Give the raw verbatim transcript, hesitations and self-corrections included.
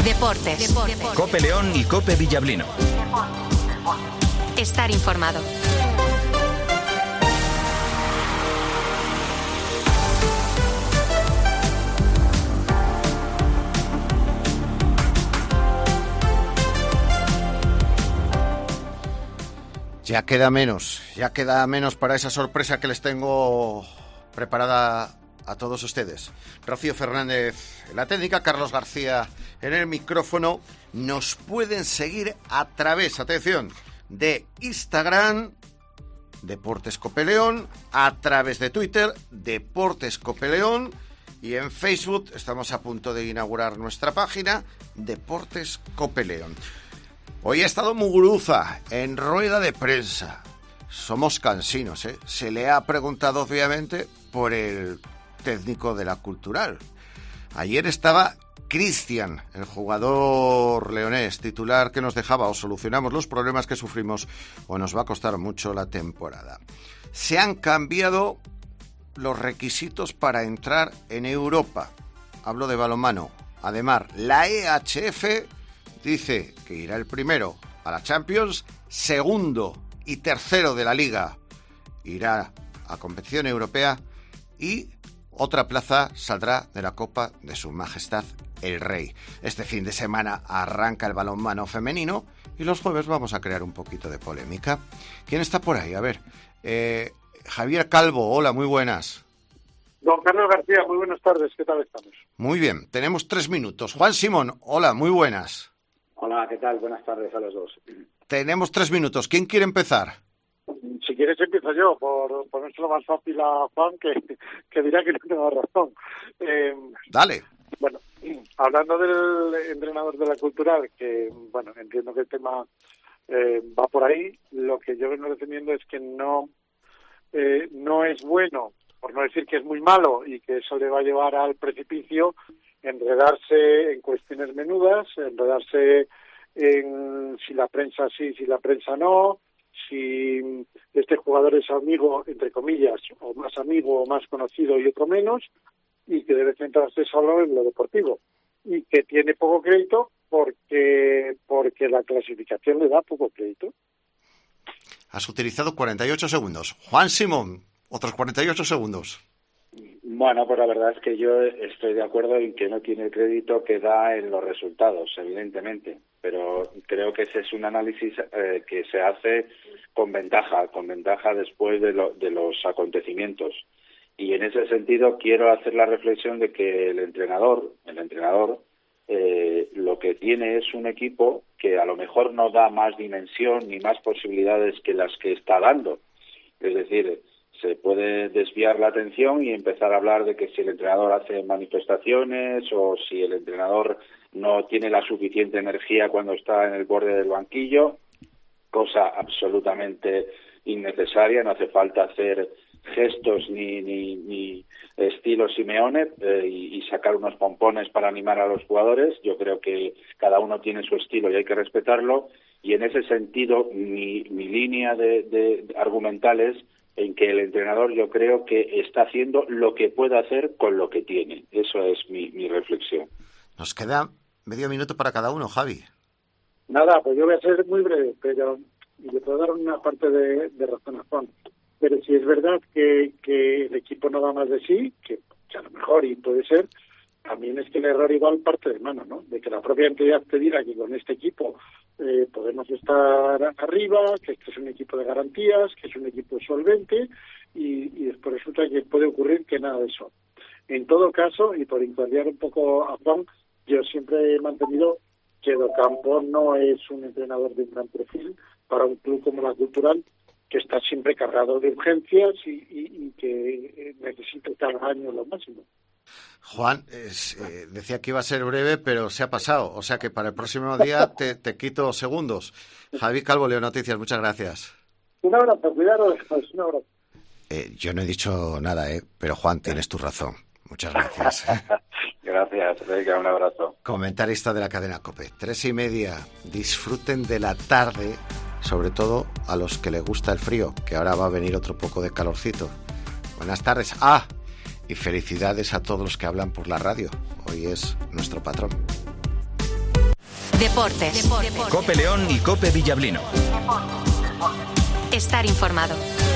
Deportes. Deportes. Cope León y Cope Villablino. Estar informado. Ya queda menos, ya queda menos para esa sorpresa que les tengo preparada a todos ustedes. Rocío Fernández en la técnica, Carlos García en el micrófono. Nos pueden seguir a través, atención, de Instagram, Deportes Cope León, a través de Twitter, Deportes Cope León, y en Facebook estamos a punto de inaugurar nuestra página, Deportes Cope León. Hoy ha estado Muguruza en rueda de prensa. Somos cansinos, ¿eh? Se le ha preguntado obviamente por el técnico de la Cultural. Ayer estaba Cristian, el jugador leonés titular que nos dejaba. O solucionamos los problemas que sufrimos o nos va a costar mucho la temporada. Se han cambiado los requisitos para entrar en Europa. Hablo de balonmano. Además, la E H F dice que irá el primero a la Champions, segundo y tercero de la Liga irá a competición europea y otra plaza saldrá de la Copa de Su Majestad el Rey. Este fin de semana arranca el balonmano femenino y los jueves vamos a crear un poquito de polémica. ¿Quién está por ahí? A ver, eh, Javier Calvo, hola, muy buenas. Don Carlos García, muy buenas tardes, ¿qué tal estamos? Muy bien, tenemos tres minutos. Juan Simón, hola, muy buenas. Hola, ¿qué tal? Buenas tardes a los dos. Tenemos tres minutos. ¿Quién quiere empezar? Si quieres empiezo yo, por ponérselo más fácil a Juan, que, que dirá que no tengo razón. Eh, Dale. Bueno, hablando del entrenador de la Cultural, que, bueno, entiendo que el tema eh, va por ahí, lo que yo vengo defendiendo es que no, eh, no es bueno, por no decir que es muy malo, y que eso le va a llevar al precipicio, enredarse en cuestiones menudas, enredarse en si la prensa sí, si la prensa no, si este jugador es amigo, entre comillas, o más amigo o más conocido y otro menos, y que debe centrarse solo en lo deportivo, y que tiene poco crédito porque porque la clasificación le da poco crédito. Has utilizado cuarenta y ocho segundos. Juan Simón, otros cuarenta y ocho segundos. Bueno, pues la verdad es que yo estoy de acuerdo en que no tiene el crédito que da en los resultados, evidentemente, pero creo que ese es un análisis eh, que se hace con ventaja, con ventaja después de, lo, de los acontecimientos. Y en ese sentido quiero hacer la reflexión de que el entrenador, el entrenador, eh, lo que tiene es un equipo que a lo mejor no da más dimensión ni más posibilidades que las que está dando. Es decir, se puede desviar la atención y empezar a hablar de que si el entrenador hace manifestaciones o si el entrenador no tiene la suficiente energía cuando está en el borde del banquillo, cosa absolutamente innecesaria. No hace falta hacer gestos ni, ni, ni estilo Simeone eh, y, y sacar unos pompones para animar a los jugadores. Yo creo que cada uno tiene su estilo y hay que respetarlo, y en ese sentido mi, mi línea de, de argumental es en que el entrenador yo creo que está haciendo lo que puede hacer con lo que tiene. Eso es mi, mi reflexión. Nos queda medio minuto para cada uno, Javi. Nada, pues yo voy a ser muy breve, pero le puedo dar una parte de, de razón a Juan. Pero si es verdad que, que el equipo no da más de sí, que, que a lo mejor y puede ser, también es que el error igual parte de mano, ¿no? De que la propia entidad te diga que con este equipo eh, podemos estar arriba, que este es un equipo de garantías, que es un equipo solvente, y, y después resulta que puede ocurrir que nada de eso. En todo caso, y por incordiar un poco a Juan, yo siempre he mantenido que Docampo no es un entrenador de un gran perfil para un club como la Cultural, que está siempre cargado de urgencias y, y, y que necesita cada año lo máximo. Juan, es, eh, decía que iba a ser breve, pero se ha pasado. O sea que para el próximo día te, te quito segundos. Javi Calvo, Leo Noticias, muchas gracias. Un abrazo, cuidado, un abrazo. Eh, yo no he dicho nada, eh, pero Juan, tienes tu razón. Muchas gracias. Gracias, venga, un abrazo. Comentarista de la cadena COPE. Tres y media. Disfruten de la tarde, sobre todo a los que les gusta el frío, que ahora va a venir otro poco de calorcito. Buenas tardes. Ah, y felicidades a todos los que hablan por la radio. Hoy es nuestro patrón. Deportes. Cope León y Cope Villablino. Estar informado.